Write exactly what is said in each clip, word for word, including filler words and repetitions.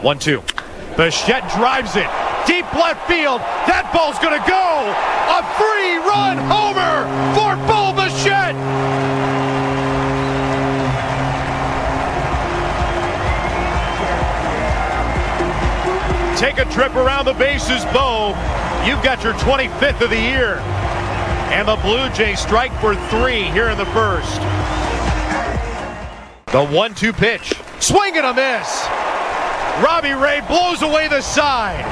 one two. Bichette drives it. Deep left field. That ball's going to go. A three-run homer for Bo Bichette. Take a trip around the bases, Bo. You've got your twenty-fifth of the year. And the Blue Jays strike for three here in the first. The one two pitch. Swing and a miss. Robbie Ray blows away the side.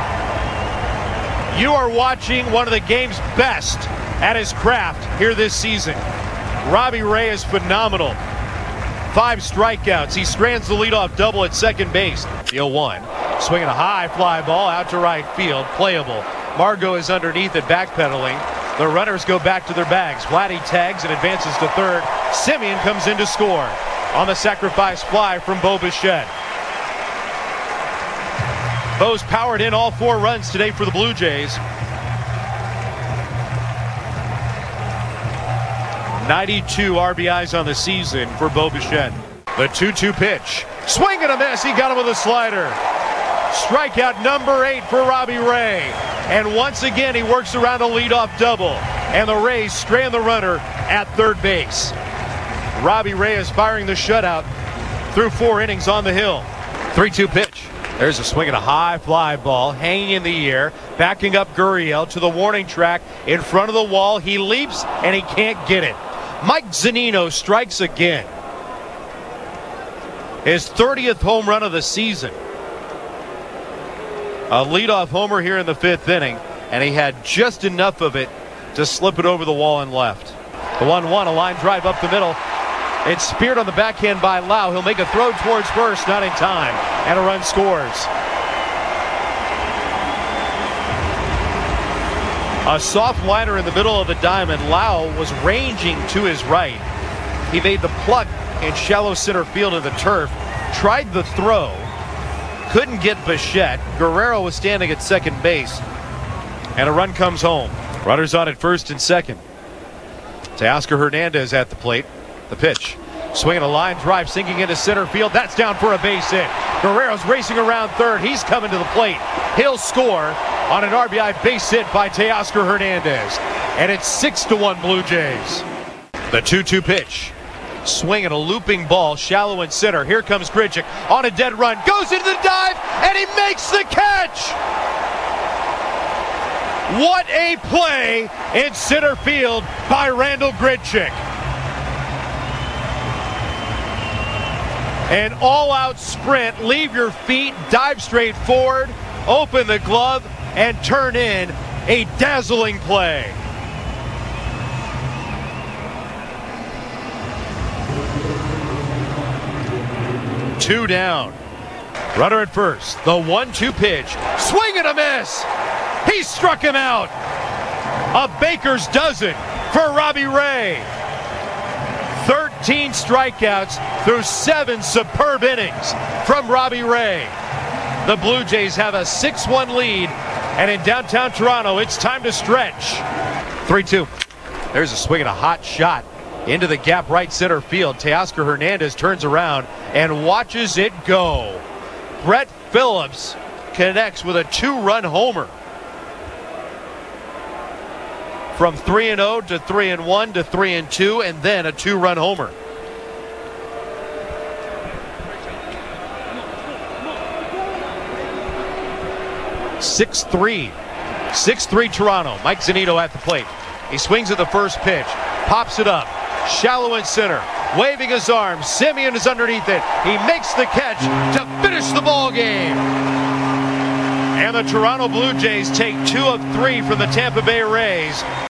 You are watching one of the game's best at his craft here this season. Robbie Ray is phenomenal. Five strikeouts. He strands the leadoff double at second base. The oh one. Swinging a high fly ball out to right field. Playable. Margot is underneath it, backpedaling. The runners go back to their bags. Vladdy tags and advances to third. Semien comes in to score on the sacrifice fly from Bo Bichette. Bo's powered in all four runs today for the Blue Jays. ninety-two R B Is on the season for Bo Bichette. The two two pitch. Swing and a miss. He got him with a slider. Strikeout number eight for Robbie Ray. And once again, he works around a leadoff double. And the Rays strand the runner at third base. Robbie Ray is firing the shutout through four innings on the hill. three two pitch. There's a swing and a high fly ball hanging in the air, backing up Gurriel to the warning track in front of the wall. He leaps and he can't get it. Mike Zunino strikes again. His thirtieth home run of the season. A leadoff homer here in the fifth inning, and he had just enough of it to slip it over the wall and left. The one one, a line drive up the middle. It's speared on the backhand by Lau. He'll make a throw towards first, not in time, and a run scores. A soft liner in the middle of the diamond. Lau was ranging to his right. He made the pluck in shallow center field of the turf, tried the throw, couldn't get Bichette. Guerrero was standing at second base, and a run comes home. Runners on at first and second. Teoscar Hernandez at the plate. The pitch. Swinging a line drive, sinking into center field. That's down for a base hit. Guerrero's racing around third. He's coming to the plate. He'll score on an R B I base hit by Teoscar Hernandez. And it's six to one Blue Jays. The two two pitch. Swinging a looping ball, shallow in center. Here comes Grichuk on a dead run. Goes into the dive, and he makes the catch! What a play in center field by Randal Grichuk. An all-out sprint, leave your feet, dive straight forward, open the glove, and turn in a dazzling play. Two down. Runner at first. The one two pitch. Swing and a miss. He struck him out. A baker's dozen for Robbie Ray. thirteen strikeouts through seven superb innings from Robbie Ray. The Blue Jays have a six one lead, and in downtown Toronto, it's time to stretch. three two. There's a swing and a hot shot into the gap right center field. Teoscar Hernandez turns around and watches it go. Brett Phillips connects with a two-run homer. From three and oh to three and one to three and two, and then a two-run homer. six three. six three Toronto. Mike Zunino at the plate. He swings at the first pitch. Pops it up. Shallow in center. Waving his arms. Semien is underneath it. He makes the catch to finish the ball game. And the Toronto Blue Jays take two of three from the Tampa Bay Rays.